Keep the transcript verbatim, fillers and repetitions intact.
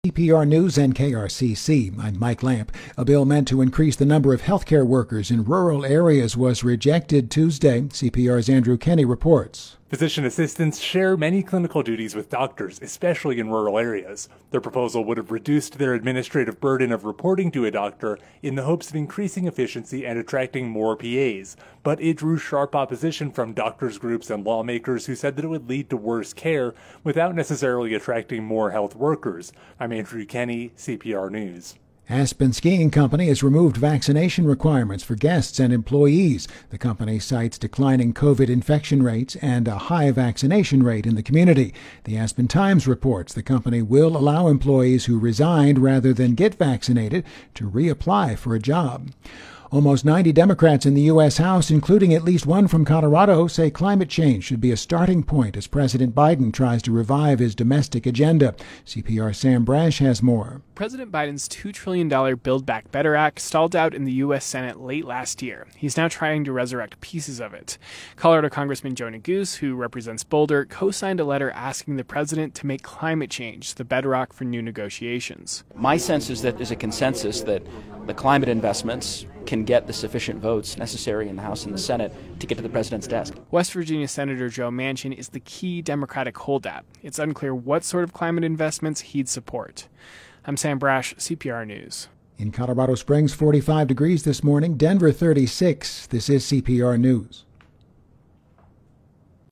C P R News and K R C C. I'm Mike Lamp. A bill meant to increase the number of healthcare workers in rural areas was rejected Tuesday. C P R's Andrew Kenny reports. Physician assistants share many clinical duties with doctors, especially in rural areas. Their proposal would have reduced their administrative burden of reporting to a doctor in the hopes of increasing efficiency and attracting more P As. But it drew sharp opposition from doctors' groups and lawmakers who said that it would lead to worse care without necessarily attracting more health workers. I'm Andrew Kenny, C P R News. Aspen Skiing Company has removed vaccination requirements for guests and employees. The company cites declining COVID infection rates and a high vaccination rate in the community. The Aspen Times reports the company will allow employees who resigned rather than get vaccinated to reapply for a job. Almost ninety Democrats in the U S House, including at least one from Colorado, say climate change should be a starting point as President Biden tries to revive his domestic agenda. C P R's Sam Brash has more. President Biden's two trillion dollars Build Back Better Act stalled out in the U S Senate late last year. He's now trying to resurrect pieces of it. Colorado Congressman Joe Neguse, who represents Boulder, co-signed a letter asking the president to make climate change the bedrock for new negotiations. My sense is that there's a consensus that the climate investments can get the sufficient votes necessary in the House and the Senate to get to the president's desk. West Virginia Senator Joe Manchin is the key Democratic holdout. It's unclear what sort of climate investments he'd support. I'm Sam Brash, C P R News. In Colorado Springs, forty-five degrees this morning. Denver, thirty-six. This is C P R News.